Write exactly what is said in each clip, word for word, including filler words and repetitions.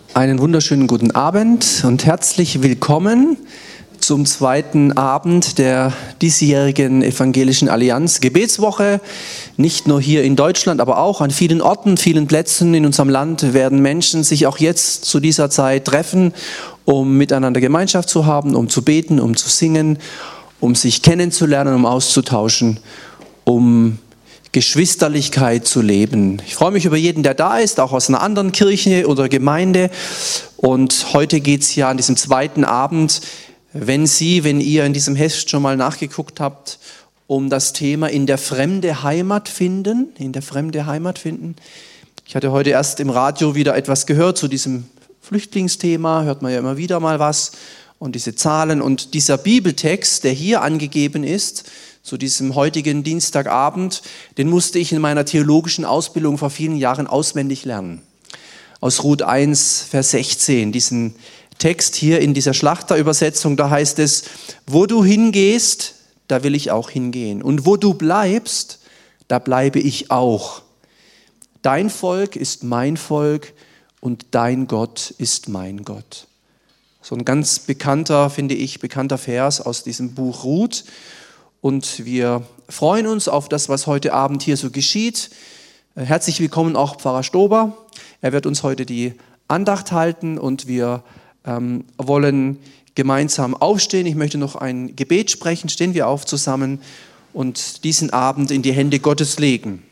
Einen wunderschönen guten Abend und herzlich willkommen zum zweiten Abend der diesjährigen Evangelischen Allianz Gebetswoche. Nicht nur hier in Deutschland, aber auch an vielen Orten, vielen Plätzen in unserem Land werden Menschen sich auch jetzt zu dieser Zeit treffen, um miteinander Gemeinschaft zu haben, um zu beten, um zu singen, um sich kennenzulernen, um auszutauschen, um Geschwisterlichkeit zu leben. Ich freue mich über jeden, der da ist, auch aus einer anderen Kirche oder Gemeinde. Und heute geht es ja an diesem zweiten Abend, wenn Sie, wenn ihr in diesem Heft schon mal nachgeguckt habt, um das Thema in der Fremde Heimat finden, in der Fremde Heimat finden. Ich hatte heute erst im Radio wieder etwas gehört zu diesem Flüchtlingsthema, hört man ja immer wieder mal was. Und diese Zahlen und dieser Bibeltext, der hier angegeben ist, zu diesem heutigen Dienstagabend, den musste ich in meiner theologischen Ausbildung vor vielen Jahren auswendig lernen. Aus Ruth eins, Vers sechzehn, diesen Text hier in dieser Schlachterübersetzung, da heißt es, wo du hingehst, da will ich auch hingehen. Und wo du bleibst, da bleibe ich auch. Dein Volk ist mein Volk und dein Gott ist mein Gott. So ein ganz bekannter, finde ich, bekannter Vers aus diesem Buch Ruth. Und wir freuen uns auf das, was heute Abend hier so geschieht. Herzlich willkommen auch Pfarrer Stober. Er wird uns heute die Andacht halten und wir ähm, wollen gemeinsam aufstehen. Ich möchte noch ein Gebet sprechen. Stehen wir auf zusammen und diesen Abend in die Hände Gottes legen.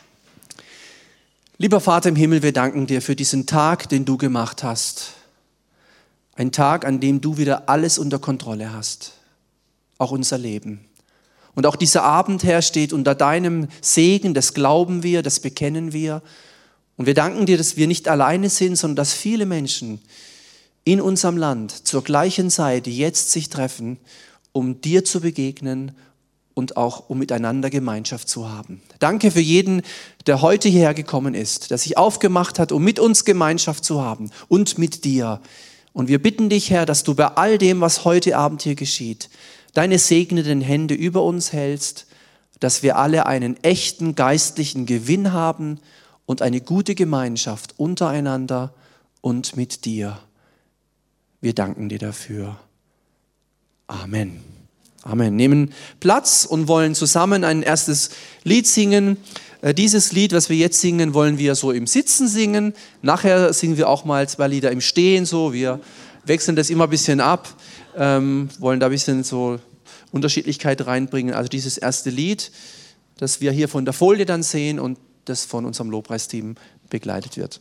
Lieber Vater im Himmel, wir danken dir für diesen Tag, den du gemacht hast. Ein Tag, an dem du wieder alles unter Kontrolle hast. Auch unser Leben. Und auch dieser Abend, Herr, steht unter deinem Segen, das glauben wir, das bekennen wir. Und wir danken dir, dass wir nicht alleine sind, sondern dass viele Menschen in unserem Land zur gleichen Zeit jetzt sich treffen, um dir zu begegnen und auch um miteinander Gemeinschaft zu haben. Danke für jeden, der heute hierher gekommen ist, der sich aufgemacht hat, um mit uns Gemeinschaft zu haben und mit dir. Und wir bitten dich, Herr, dass du bei all dem, was heute Abend hier geschieht, deine segnenden Hände über uns hältst, dass wir alle einen echten geistlichen Gewinn haben und eine gute Gemeinschaft untereinander und mit dir. Wir danken dir dafür. Amen. Amen. Nehmen Platz und wollen zusammen ein erstes Lied singen. Dieses Lied, was wir jetzt singen, wollen wir so im Sitzen singen. Nachher singen wir auch mal zwei Lieder im Stehen. So, wir wechseln das immer ein bisschen ab. Ähm, wollen da ein bisschen so Unterschiedlichkeit reinbringen. Also dieses erste Lied, das wir hier von der Folie dann sehen und das von unserem Lobpreisteam begleitet wird.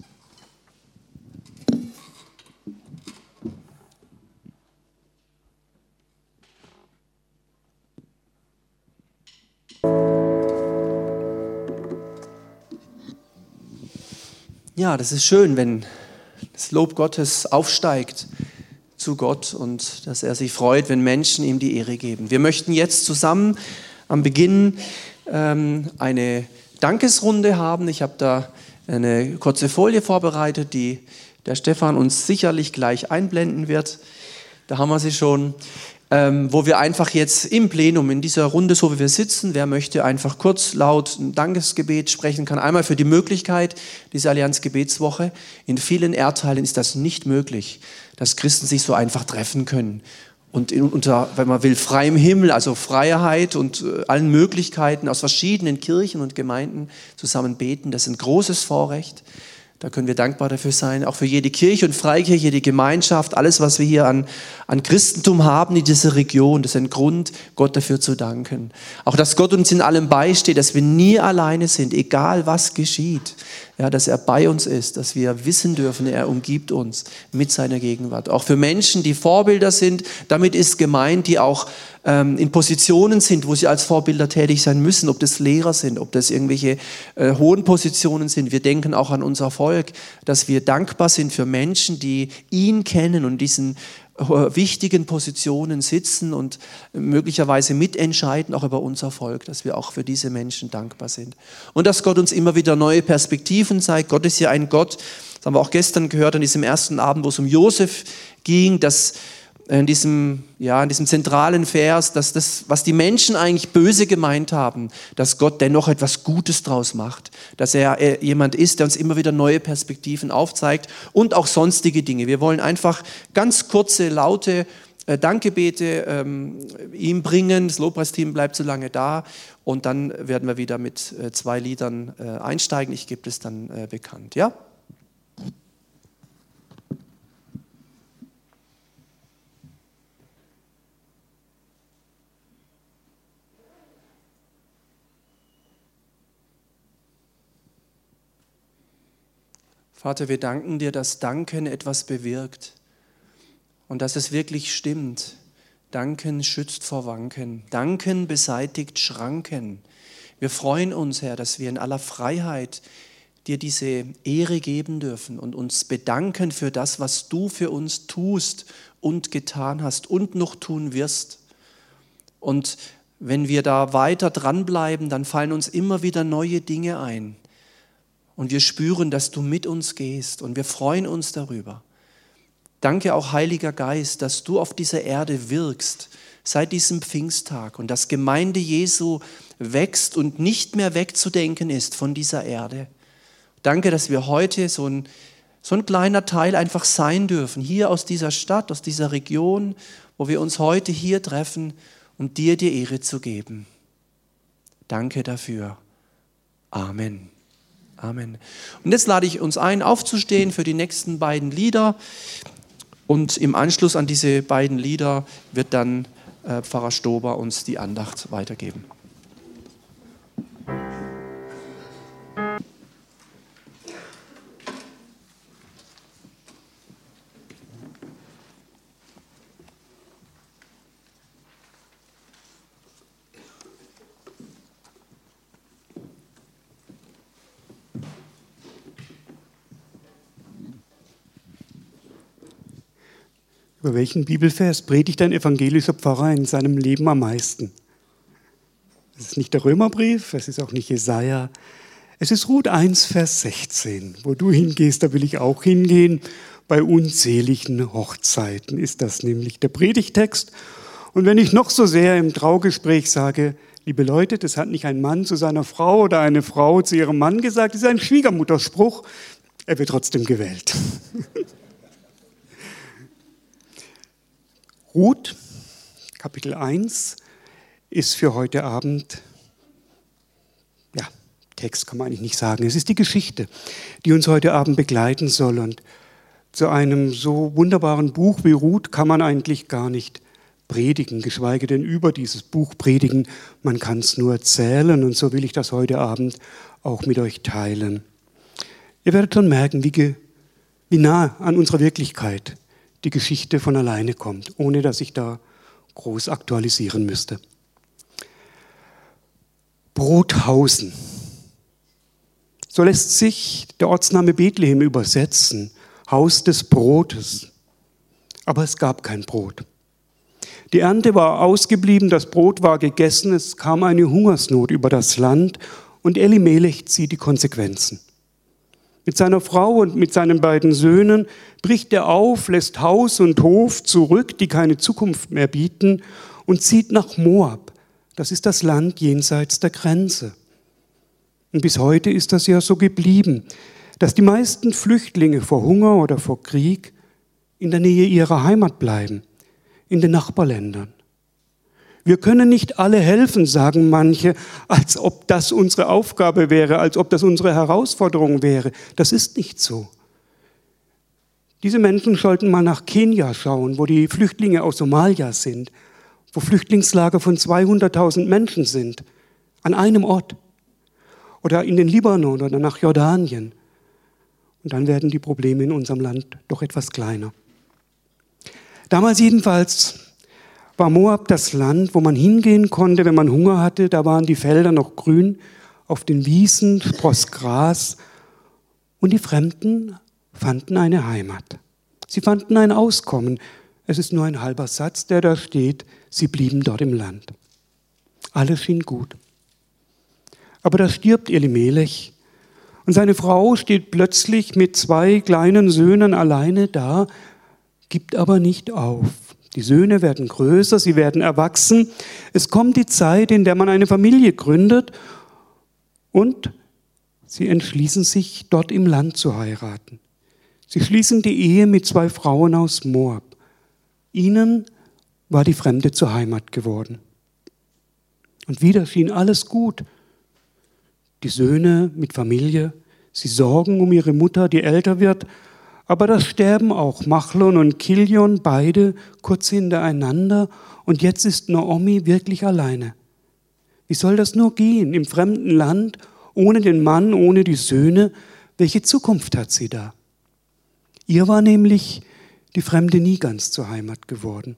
Ja, das ist schön, wenn das Lob Gottes aufsteigt zu Gott und dass er sich freut, wenn Menschen ihm die Ehre geben. Wir möchten jetzt zusammen am Beginn ähm, eine Dankesrunde haben. Ich habe da eine kurze Folie vorbereitet, die der Stefan uns sicherlich gleich einblenden wird. Da haben wir sie schon, ähm, wo wir einfach jetzt im Plenum, in dieser Runde, so wie wir sitzen, wer möchte einfach kurz laut ein Dankesgebet sprechen kann. Einmal für die Möglichkeit dieser Allianz Gebetswoche. In vielen Erdteilen ist das nicht möglich, dass Christen sich so einfach treffen können. Und in, unter, wenn man will, freiem Himmel, also Freiheit und äh, allen Möglichkeiten aus verschiedenen Kirchen und Gemeinden zusammen beten, das ist ein großes Vorrecht. Da können wir dankbar dafür sein, auch für jede Kirche und Freikirche, jede Gemeinschaft, alles, was wir hier an, an Christentum haben in dieser Region, das ist ein Grund, Gott dafür zu danken. Auch, dass Gott uns in allem beisteht, dass wir nie alleine sind, egal was geschieht. Ja, dass er bei uns ist, dass wir wissen dürfen, er umgibt uns mit seiner Gegenwart. Auch für Menschen, die Vorbilder sind, damit ist gemeint, die auch ähm, in Positionen sind, wo sie als Vorbilder tätig sein müssen, ob das Lehrer sind, ob das irgendwelche äh, hohen Positionen sind. Wir denken auch an unser Volk, dass wir dankbar sind für Menschen, die ihn kennen und diesen wichtigen Positionen sitzen und möglicherweise mitentscheiden, auch über unser Volk, dass wir auch für diese Menschen dankbar sind. Und dass Gott uns immer wieder neue Perspektiven zeigt. Gott ist ja ein Gott, das haben wir auch gestern gehört an diesem ersten Abend, wo es um Josef ging, dass in diesem, ja, in diesem zentralen Vers, dass das, was die Menschen eigentlich böse gemeint haben, dass Gott dennoch etwas Gutes draus macht. Dass er jemand ist, der uns immer wieder neue Perspektiven aufzeigt und auch sonstige Dinge. Wir wollen einfach ganz kurze, laute äh, Dankgebete ähm, ihm bringen. Das Lobpreisteam bleibt so lange da und dann werden wir wieder mit äh, zwei Liedern äh, einsteigen. Ich gebe das dann äh, bekannt. Ja? Vater, wir danken dir, dass Danken etwas bewirkt und dass es wirklich stimmt. Danken schützt vor Wanken. Danken beseitigt Schranken. Wir freuen uns, Herr, dass wir in aller Freiheit dir diese Ehre geben dürfen und uns bedanken für das, was du für uns tust und getan hast und noch tun wirst. Und wenn wir da weiter dranbleiben, dann fallen uns immer wieder neue Dinge ein. Und wir spüren, dass du mit uns gehst und wir freuen uns darüber. Danke auch, Heiliger Geist, dass du auf dieser Erde wirkst seit diesem Pfingsttag und dass Gemeinde Jesu wächst und nicht mehr wegzudenken ist von dieser Erde. Danke, dass wir heute so ein, so ein kleiner Teil einfach sein dürfen, hier aus dieser Stadt, aus dieser Region, wo wir uns heute hier treffen, um dir die Ehre zu geben. Danke dafür. Amen. Amen. Und jetzt lade ich uns ein, aufzustehen für die nächsten beiden Lieder. Und im Anschluss an diese beiden Lieder wird dann äh, Pfarrer Stober uns die Andacht weitergeben. Über welchen Bibelvers predigt ein evangelischer Pfarrer in seinem Leben am meisten? Es ist nicht der Römerbrief, es ist auch nicht Jesaja. Es ist Ruth eins, Vers sechzehn. Wo du hingehst, da will ich auch hingehen. Bei unzähligen Hochzeiten ist das nämlich der Predigtext. Und wenn ich noch so sehr im Traugespräch sage, liebe Leute, das hat nicht ein Mann zu seiner Frau oder eine Frau zu ihrem Mann gesagt, das ist ein Schwiegermutterspruch, er wird trotzdem gewählt. Ruth, Kapitel eins, ist für heute Abend, ja, Text kann man eigentlich nicht sagen, es ist die Geschichte, die uns heute Abend begleiten soll. Und zu einem so wunderbaren Buch wie Ruth kann man eigentlich gar nicht predigen, geschweige denn über dieses Buch predigen. Man kann es nur erzählen und so will ich das heute Abend auch mit euch teilen. Ihr werdet schon merken, wie, ge, wie nah an unserer Wirklichkeit die Geschichte von alleine kommt, ohne dass ich da groß aktualisieren müsste. Brothausen. So lässt sich der Ortsname Bethlehem übersetzen, Haus des Brotes. Aber es gab kein Brot. Die Ernte war ausgeblieben, das Brot war gegessen, es kam eine Hungersnot über das Land und Elimelech zieht die Konsequenzen. Mit seiner Frau und mit seinen beiden Söhnen bricht er auf, lässt Haus und Hof zurück, die keine Zukunft mehr bieten, und zieht nach Moab. Das ist das Land jenseits der Grenze. Und bis heute ist das ja so geblieben, dass die meisten Flüchtlinge vor Hunger oder vor Krieg in der Nähe ihrer Heimat bleiben, in den Nachbarländern. Wir können nicht alle helfen, sagen manche, als ob das unsere Aufgabe wäre, als ob das unsere Herausforderung wäre. Das ist nicht so. Diese Menschen sollten mal nach Kenia schauen, wo die Flüchtlinge aus Somalia sind, wo Flüchtlingslager von zweihunderttausend Menschen sind, an einem Ort. Oder in den Libanon oder nach Jordanien. Und dann werden die Probleme in unserem Land doch etwas kleiner. Damals jedenfalls war Moab das Land, wo man hingehen konnte, wenn man Hunger hatte. Da waren die Felder noch grün, auf den Wiesen spross Gras und die Fremden fanden eine Heimat. Sie fanden ein Auskommen. Es ist nur ein halber Satz, der da steht. Sie blieben dort im Land. Alles schien gut. Aber da stirbt Elimelech und seine Frau steht plötzlich mit zwei kleinen Söhnen alleine da, gibt aber nicht auf. Die Söhne werden größer, sie werden erwachsen. Es kommt die Zeit, in der man eine Familie gründet und sie entschließen sich, dort im Land zu heiraten. Sie schließen die Ehe mit zwei Frauen aus Moab. Ihnen war die Fremde zur Heimat geworden. Und wieder schien alles gut. Die Söhne mit Familie, sie sorgen um ihre Mutter, die älter wird, aber da sterben auch Machlon und Kilion, beide kurz hintereinander, und jetzt ist Naomi wirklich alleine. Wie soll das nur gehen, im fremden Land, ohne den Mann, ohne die Söhne? Welche Zukunft hat sie da? Ihr war nämlich die Fremde nie ganz zur Heimat geworden.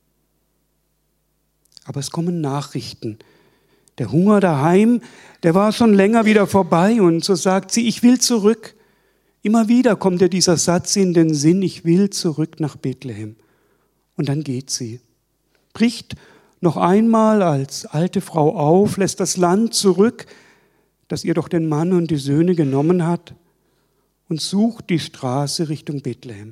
Aber es kommen Nachrichten. Der Hunger daheim, der war schon länger wieder vorbei, und so sagt sie, ich will zurück. Immer wieder kommt ihr dieser Satz in den Sinn, ich will zurück nach Bethlehem. Und dann geht sie, bricht noch einmal als alte Frau auf, lässt das Land zurück, das ihr doch den Mann und die Söhne genommen hat, und sucht die Straße Richtung Bethlehem.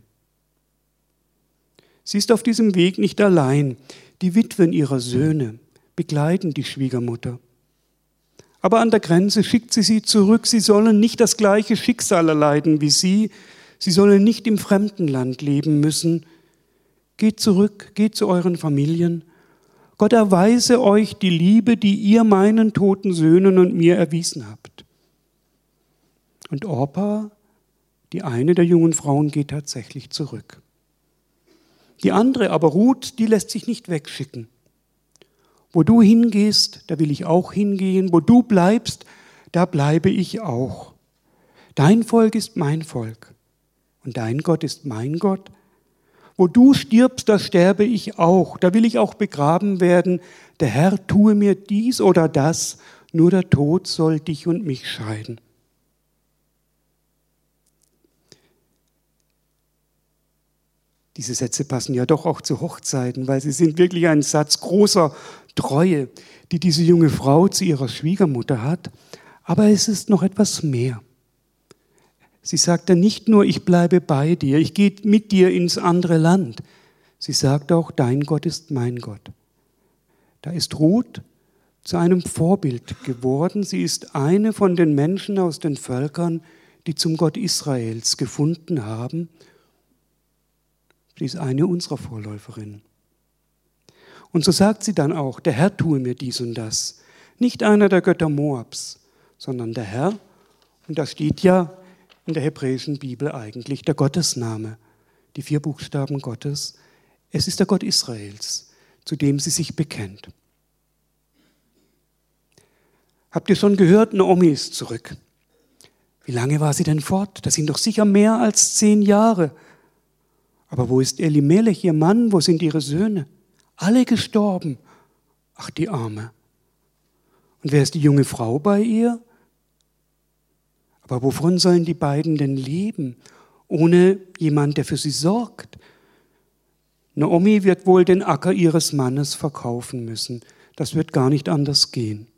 Sie ist auf diesem Weg nicht allein. Die Witwen ihrer Söhne begleiten die Schwiegermutter. Aber an der Grenze schickt sie sie zurück. Sie sollen nicht das gleiche Schicksal erleiden wie sie. Sie sollen nicht im Fremdenland leben müssen. Geht zurück, geht zu euren Familien. Gott erweise euch die Liebe, die ihr meinen toten Söhnen und mir erwiesen habt. Und Orpa, die eine der jungen Frauen, geht tatsächlich zurück. Die andere aber, Ruth, die lässt sich nicht wegschicken. Wo du hingehst, da will ich auch hingehen. Wo du bleibst, da bleibe ich auch. Dein Volk ist mein Volk und dein Gott ist mein Gott. Wo du stirbst, da sterbe ich auch. Da will ich auch begraben werden. Der Herr tue mir dies oder das, nur der Tod soll dich und mich scheiden. Diese Sätze passen ja doch auch zu Hochzeiten, weil sie sind wirklich ein Satz großer Treue, die diese junge Frau zu ihrer Schwiegermutter hat. Aber es ist noch etwas mehr. Sie sagt dann nicht nur, ich bleibe bei dir, ich gehe mit dir ins andere Land. Sie sagt auch, dein Gott ist mein Gott. Da ist Ruth zu einem Vorbild geworden. Sie ist eine von den Menschen aus den Völkern, die zum Gott Israels gefunden haben. Sie ist eine unserer Vorläuferinnen. Und so sagt sie dann auch, der Herr tue mir dies und das. Nicht einer der Götter Moabs, sondern der Herr. Und da steht ja in der hebräischen Bibel eigentlich der Gottesname, die vier Buchstaben Gottes. Es ist der Gott Israels, zu dem sie sich bekennt. Habt ihr schon gehört, Naomi ist zurück. Wie lange war sie denn fort? Das sind doch sicher mehr als zehn Jahre. Aber wo ist Elimelech, ihr Mann? Wo sind ihre Söhne? Alle gestorben. Ach, die Arme. Und wer ist die junge Frau bei ihr? Aber wovon sollen die beiden denn leben, ohne jemand, der für sie sorgt? Naomi wird wohl den Acker ihres Mannes verkaufen müssen. Das wird gar nicht anders gehen.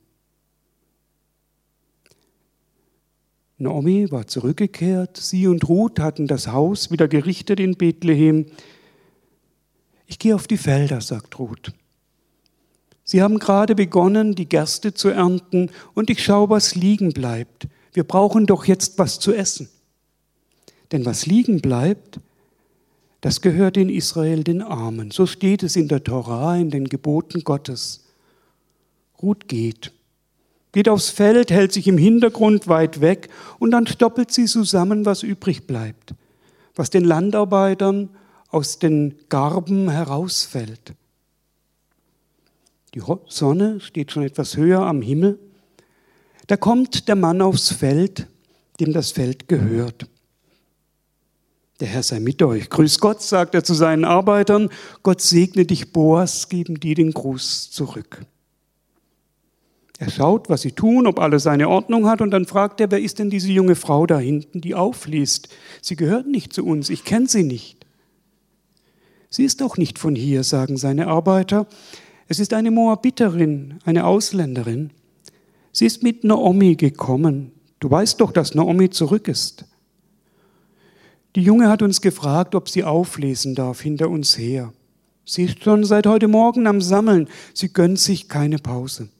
Naomi war zurückgekehrt, sie und Ruth hatten das Haus wieder gerichtet in Bethlehem. Ich gehe auf die Felder, sagt Ruth. Sie haben gerade begonnen, die Gerste zu ernten, und ich schaue, was liegen bleibt. Wir brauchen doch jetzt was zu essen. Denn was liegen bleibt, das gehört in Israel den Armen. So steht es in der Tora, in den Geboten Gottes. Ruth geht. Geht aufs Feld, hält sich im Hintergrund weit weg und dann stoppelt sie zusammen, was übrig bleibt, was den Landarbeitern aus den Garben herausfällt. Die Sonne steht schon etwas höher am Himmel. Da kommt der Mann aufs Feld, dem das Feld gehört. Der Herr sei mit euch. Grüß Gott, sagt er zu seinen Arbeitern. Gott segne dich, Boas, geben die den Gruß zurück. Er schaut, was sie tun, ob alles seine Ordnung hat, und dann fragt er, wer ist denn diese junge Frau da hinten, die aufliest? Sie gehört nicht zu uns, ich kenne sie nicht. Sie ist doch nicht von hier, sagen seine Arbeiter. Es ist eine Moabiterin, eine Ausländerin. Sie ist mit Naomi gekommen. Du weißt doch, dass Naomi zurück ist. Die Junge hat uns gefragt, ob sie auflesen darf hinter uns her. Sie ist schon seit heute Morgen am Sammeln. Sie gönnt sich keine Pause.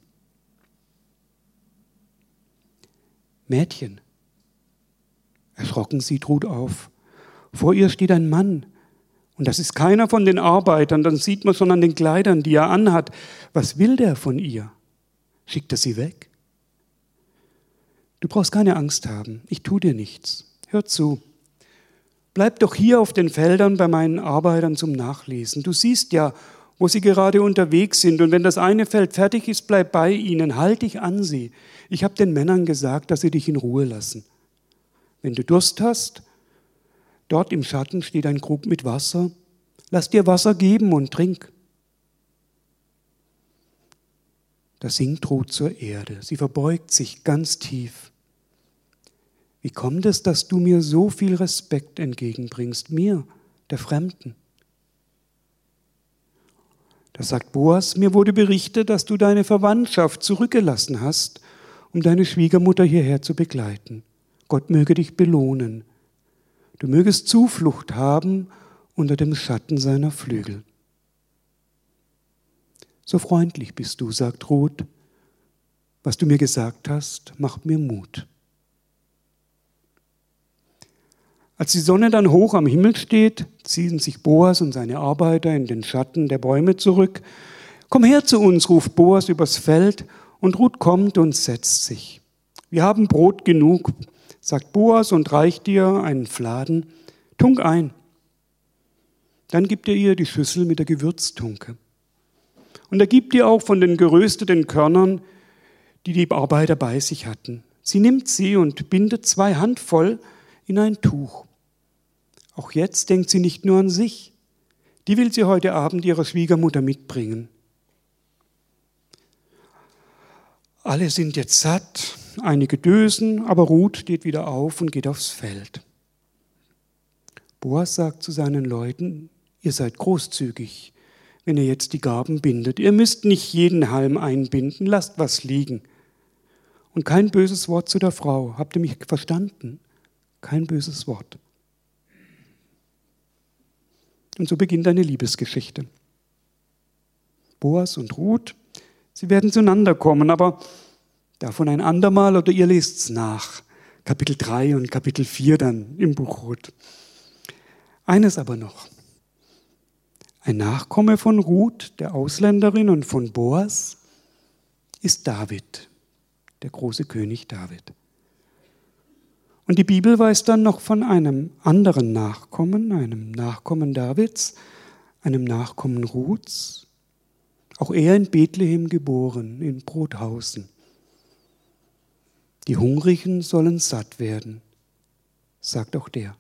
Mädchen. Erschrocken sieht Ruth auf. Vor ihr steht ein Mann. Und das ist keiner von den Arbeitern. Dann sieht man schon an den Kleidern, die er anhat. Was will der von ihr? Schickt er sie weg? Du brauchst keine Angst haben. Ich tue dir nichts. Hör zu. Bleib doch hier auf den Feldern bei meinen Arbeitern zum Nachlesen. Du siehst ja, wo sie gerade unterwegs sind. Und wenn das eine Feld fertig ist, bleib bei ihnen. Halt dich an sie. Ich habe den Männern gesagt, dass sie dich in Ruhe lassen. Wenn du Durst hast, dort im Schatten steht ein Krug mit Wasser. Lass dir Wasser geben und trink. Da sinkt Ruth zur Erde. Sie verbeugt sich ganz tief. Wie kommt es, dass du mir so viel Respekt entgegenbringst, mir, der Fremden? Da sagt Boas, mir wurde berichtet, dass du deine Verwandtschaft zurückgelassen hast, um deine Schwiegermutter hierher zu begleiten. Gott möge dich belohnen. Du mögest Zuflucht haben unter dem Schatten seiner Flügel. So freundlich bist du, sagt Ruth. Was du mir gesagt hast, macht mir Mut. Als die Sonne dann hoch am Himmel steht, ziehen sich Boas und seine Arbeiter in den Schatten der Bäume zurück. Komm her zu uns, ruft Boas übers Feld, und Ruth kommt und setzt sich. Wir haben Brot genug, sagt Boas und reicht ihr einen Fladen. Tunk ein. Dann gibt er ihr die Schüssel mit der Gewürztunke. Und er gibt ihr auch von den gerösteten Körnern, die die Arbeiter bei sich hatten. Sie nimmt sie und bindet zwei Handvoll in ein Tuch. Auch jetzt denkt sie nicht nur an sich. Die will sie heute Abend ihrer Schwiegermutter mitbringen. Alle sind jetzt satt, einige dösen, aber Ruth steht wieder auf und geht aufs Feld. Boas sagt zu seinen Leuten, ihr seid großzügig, wenn ihr jetzt die Garben bindet. Ihr müsst nicht jeden Halm einbinden, lasst was liegen. Und kein böses Wort zu der Frau. Habt ihr mich verstanden? Kein böses Wort. Und so beginnt eine Liebesgeschichte. Boas und Ruth, sie werden zueinander kommen, aber davon ein andermal oder ihr lest es nach. Kapitel drei und Kapitel vier dann im Buch Ruth. Eines aber noch. Ein Nachkomme von Ruth, der Ausländerin, und von Boas ist David, der große König David. Und die Bibel weiß dann noch von einem anderen Nachkommen, einem Nachkommen Davids, einem Nachkommen Ruths, auch er in Bethlehem geboren, in Brothausen. Die Hungrigen sollen satt werden, sagt auch der.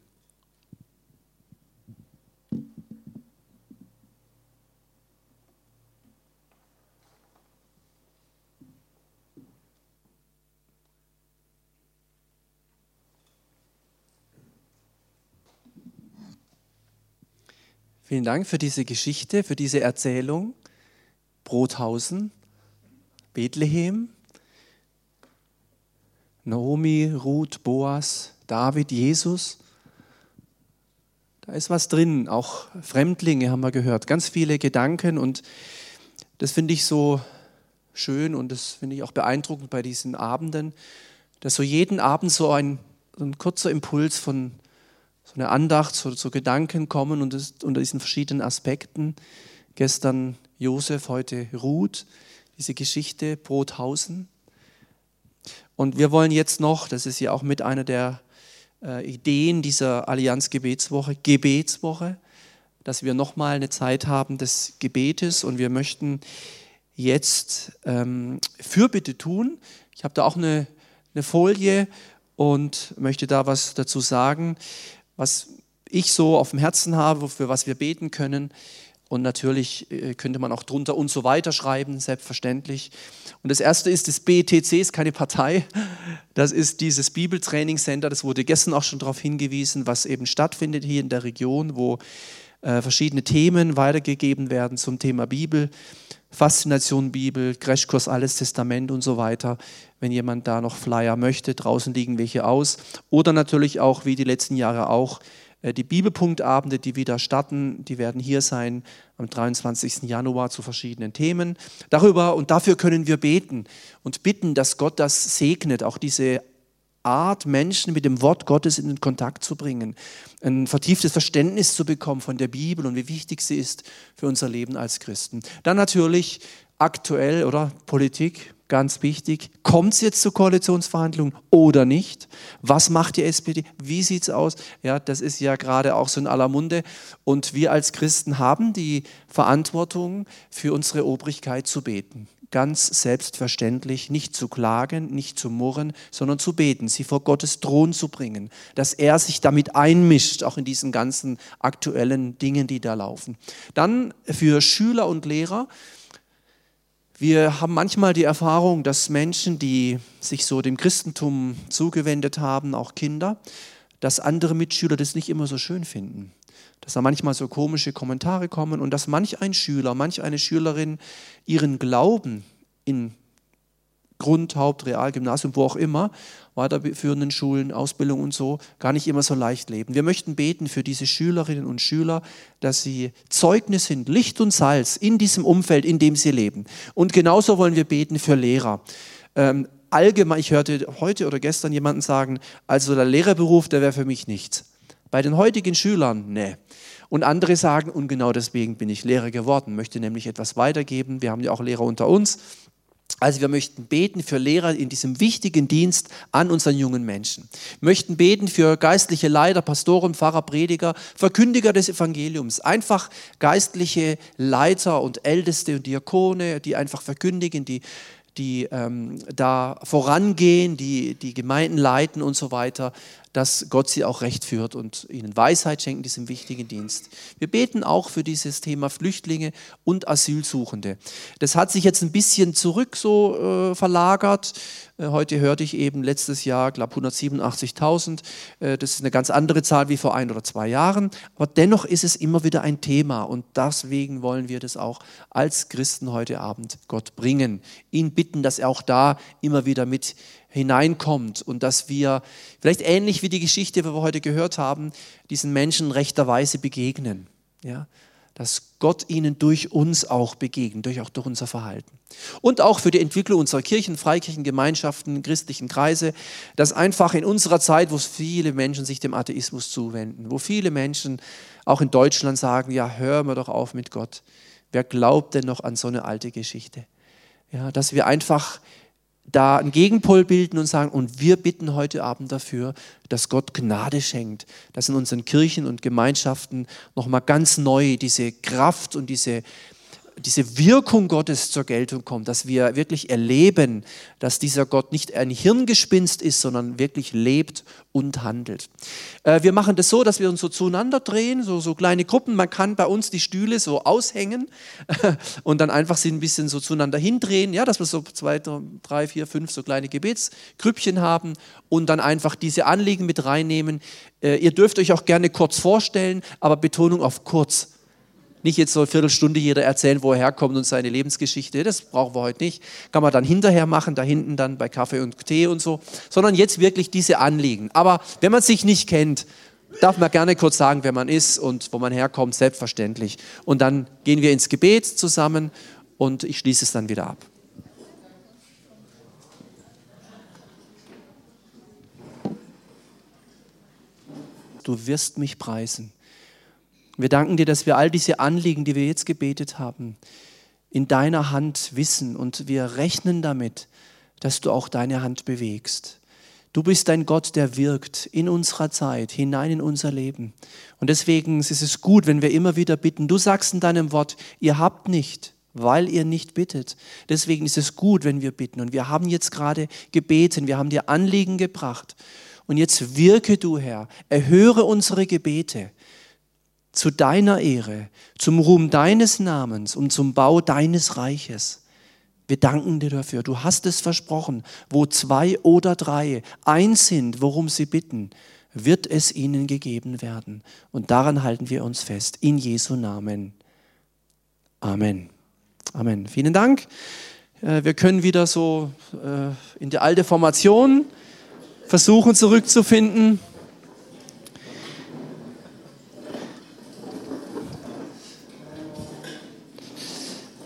Vielen Dank für diese Geschichte, für diese Erzählung. Brothausen, Bethlehem, Naomi, Ruth, Boas, David, Jesus. Da ist was drin, auch Fremdlinge haben wir gehört, ganz viele Gedanken, und das finde ich so schön und das finde ich auch beeindruckend bei diesen Abenden, dass so jeden Abend so ein, so ein kurzer Impuls von so eine Andacht, so, so Gedanken kommen und das, unter diesen verschiedenen Aspekten. Gestern Josef, heute Ruth, diese Geschichte Brothausen. Und wir wollen jetzt noch, das ist ja auch mit einer der äh, Ideen dieser Allianz Gebetswoche, Gebetswoche, dass wir nochmal eine Zeit haben des Gebetes, und wir möchten jetzt ähm, Fürbitte tun. Ich habe da auch eine, eine Folie und möchte da was dazu sagen, was ich so auf dem Herzen habe, für was wir beten können. Und natürlich könnte man auch drunter und so weiter schreiben, selbstverständlich. Und das erste ist, das B T C ist keine Partei. Das ist dieses Bibeltraining-Center, das wurde gestern auch schon darauf hingewiesen, was eben stattfindet hier in der Region, wo äh, verschiedene Themen weitergegeben werden zum Thema Bibel, Faszination Bibel, Crashkurs Altes Testament und so weiter. Wenn jemand da noch Flyer möchte, draußen liegen welche aus. Oder natürlich auch, wie die letzten Jahre auch, Die Bibelpunktabende, die wieder starten, die werden hier sein am dreiundzwanzigsten Januar zu verschiedenen Themen. Darüber und dafür können wir beten und bitten, dass Gott das segnet, auch diese Art, Menschen mit dem Wort Gottes in den Kontakt zu bringen, ein vertieftes Verständnis zu bekommen von der Bibel und wie wichtig sie ist für unser Leben als Christen. Dann natürlich aktuell, oder Politik, ganz wichtig. Kommt es jetzt zu Koalitionsverhandlungen oder nicht? Was macht die S P D? Wie sieht es aus? Ja, das ist ja gerade auch so in aller Munde. Und wir als Christen haben die Verantwortung, für unsere Obrigkeit zu beten. Ganz selbstverständlich, nicht zu klagen, nicht zu murren, sondern zu beten, sie vor Gottes Thron zu bringen, dass er sich damit einmischt, auch in diesen ganzen aktuellen Dingen, die da laufen. Dann für Schüler und Lehrer. Wir haben manchmal die Erfahrung, dass Menschen, die sich so dem Christentum zugewendet haben, auch Kinder, dass andere Mitschüler das nicht immer so schön finden. Dass da manchmal so komische Kommentare kommen und dass manch ein Schüler, manch eine Schülerin ihren Glauben in Grund-, Haupt-, Real-, Gymnasium, wo auch immer, weiterführenden Schulen, Ausbildung und so, gar nicht immer so leicht leben. Wir möchten beten für diese Schülerinnen und Schüler, dass sie Zeugnis sind, Licht und Salz in diesem Umfeld, in dem sie leben. Und genauso wollen wir beten für Lehrer. Ähm, allgemein, ich hörte heute oder gestern jemanden sagen, also der Lehrerberuf, der wäre für mich nichts. Bei den heutigen Schülern, ne. Und andere sagen, und genau deswegen bin ich Lehrer geworden, möchte nämlich etwas weitergeben. Wir haben ja auch Lehrer unter uns. Also wir möchten beten für Lehrer in diesem wichtigen Dienst an unseren jungen Menschen. Wir möchten beten für geistliche Leiter, Pastoren, Pfarrer, Prediger, Verkündiger des Evangeliums. Einfach geistliche Leiter und Älteste und Diakone, die einfach verkündigen, die die ähm, da vorangehen, die die Gemeinden leiten und so weiter, dass Gott sie auch recht führt und ihnen Weisheit schenkt in diesem wichtigen Dienst. Wir beten auch für dieses Thema Flüchtlinge und Asylsuchende. Das hat sich jetzt ein bisschen zurück so äh, verlagert. Äh, heute hörte ich eben letztes Jahr, glaube hundertsiebenundachtzigtausend. Äh, das ist eine ganz andere Zahl wie vor ein oder zwei Jahren. Aber dennoch ist es immer wieder ein Thema und deswegen wollen wir das auch als Christen heute Abend Gott bringen. Ihn bitten, dass er auch da immer wieder mit hineinkommt und dass wir, vielleicht ähnlich wie die Geschichte, die wir heute gehört haben, diesen Menschen rechterweise begegnen. Ja? Dass Gott ihnen durch uns auch begegnet, durch, auch durch unser Verhalten. Und auch für die Entwicklung unserer Kirchen, Freikirchen, Gemeinschaften, christlichen Kreise, dass einfach in unserer Zeit, wo viele Menschen sich dem Atheismus zuwenden, wo viele Menschen auch in Deutschland sagen, ja, hör mir doch auf mit Gott. Wer glaubt denn noch an so eine alte Geschichte? Ja, dass wir einfach da einen Gegenpol bilden und sagen, und wir bitten heute Abend dafür, dass Gott Gnade schenkt, dass in unseren Kirchen und Gemeinschaften nochmal ganz neu diese Kraft und diese, diese Wirkung Gottes zur Geltung kommt, dass wir wirklich erleben, dass dieser Gott nicht ein Hirngespinst ist, sondern wirklich lebt und handelt. Äh, wir machen das so, dass wir uns so zueinander drehen, so, so kleine Gruppen. Man kann bei uns die Stühle so aushängen und dann einfach sie ein bisschen so zueinander hindrehen, ja, dass wir so zwei, drei, vier, fünf so kleine Gebetsgrüppchen haben und dann einfach diese Anliegen mit reinnehmen. Äh, ihr dürft euch auch gerne kurz vorstellen, aber Betonung auf kurz. Nicht jetzt so eine Viertelstunde jeder erzählen, wo er herkommt und seine Lebensgeschichte, das brauchen wir heute nicht. Kann man dann hinterher machen, da hinten dann bei Kaffee und Tee und so. Sondern jetzt wirklich diese Anliegen. Aber wenn man sich nicht kennt, darf man gerne kurz sagen, wer man ist und wo man herkommt, selbstverständlich. Und dann gehen wir ins Gebet zusammen und ich schließe es dann wieder ab. Du wirst mich preisen. Wir danken dir, dass wir all diese Anliegen, die wir jetzt gebetet haben, in deiner Hand wissen und wir rechnen damit, dass du auch deine Hand bewegst. Du bist ein Gott, der wirkt in unserer Zeit, hinein in unser Leben. Und deswegen ist es gut, wenn wir immer wieder bitten. Du sagst in deinem Wort, ihr habt nicht, weil ihr nicht bittet. Deswegen ist es gut, wenn wir bitten. Und wir haben jetzt gerade gebeten, wir haben dir Anliegen gebracht. Und jetzt wirke du, Herr, erhöre unsere Gebete zu deiner Ehre, zum Ruhm deines Namens und zum Bau deines Reiches. Wir danken dir dafür. Du hast es versprochen, wo zwei oder drei eins sind, worum sie bitten, wird es ihnen gegeben werden. Und daran halten wir uns fest. In Jesu Namen. Amen. Amen. Vielen Dank. Wir können wieder so in die alte Formation versuchen zurückzufinden.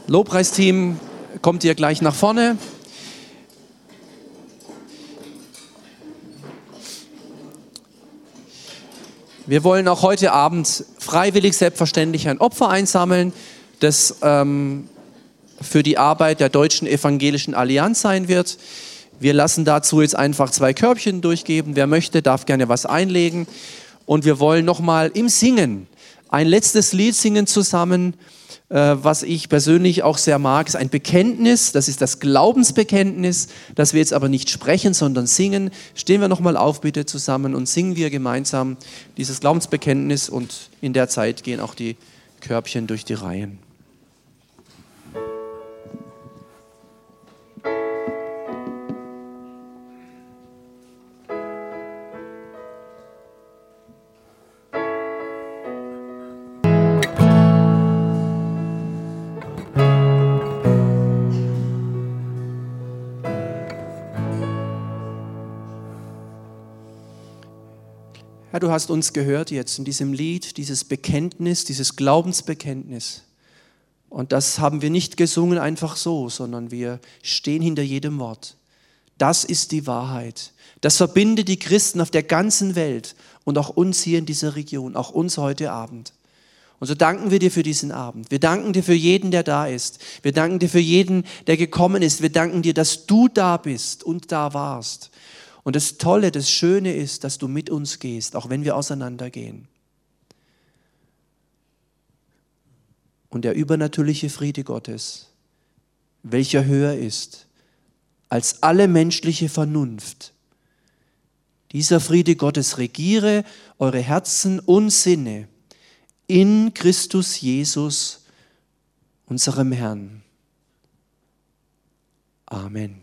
Lobpreisteam, kommt ihr gleich nach vorne. Wir wollen auch heute Abend freiwillig selbstverständlich ein Opfer einsammeln, das ähm, für die Arbeit der Deutschen Evangelischen Allianz sein wird. Wir lassen dazu jetzt einfach zwei Körbchen durchgeben. Wer möchte, darf gerne was einlegen. Und wir wollen nochmal im Singen ein letztes Lied singen zusammen, äh, was ich persönlich auch sehr mag. Es ist ein Bekenntnis, das ist das Glaubensbekenntnis, das wir jetzt aber nicht sprechen, sondern singen. Stehen wir nochmal auf bitte zusammen und singen wir gemeinsam dieses Glaubensbekenntnis und in der Zeit gehen auch die Körbchen durch die Reihen. Herr, du hast uns gehört jetzt in diesem Lied, dieses Bekenntnis, dieses Glaubensbekenntnis. Und das haben wir nicht gesungen einfach so, sondern wir stehen hinter jedem Wort. Das ist die Wahrheit. Das verbindet die Christen auf der ganzen Welt und auch uns hier in dieser Region, auch uns heute Abend. Und so danken wir dir für diesen Abend. Wir danken dir für jeden, der da ist. Wir danken dir für jeden, der gekommen ist. Wir danken dir, dass du da bist und da warst. Und das Tolle, das Schöne ist, dass du mit uns gehst, auch wenn wir auseinandergehen. Und der übernatürliche Friede Gottes, welcher höher ist als alle menschliche Vernunft, dieser Friede Gottes regiere eure Herzen und Sinne in Christus Jesus, unserem Herrn. Amen.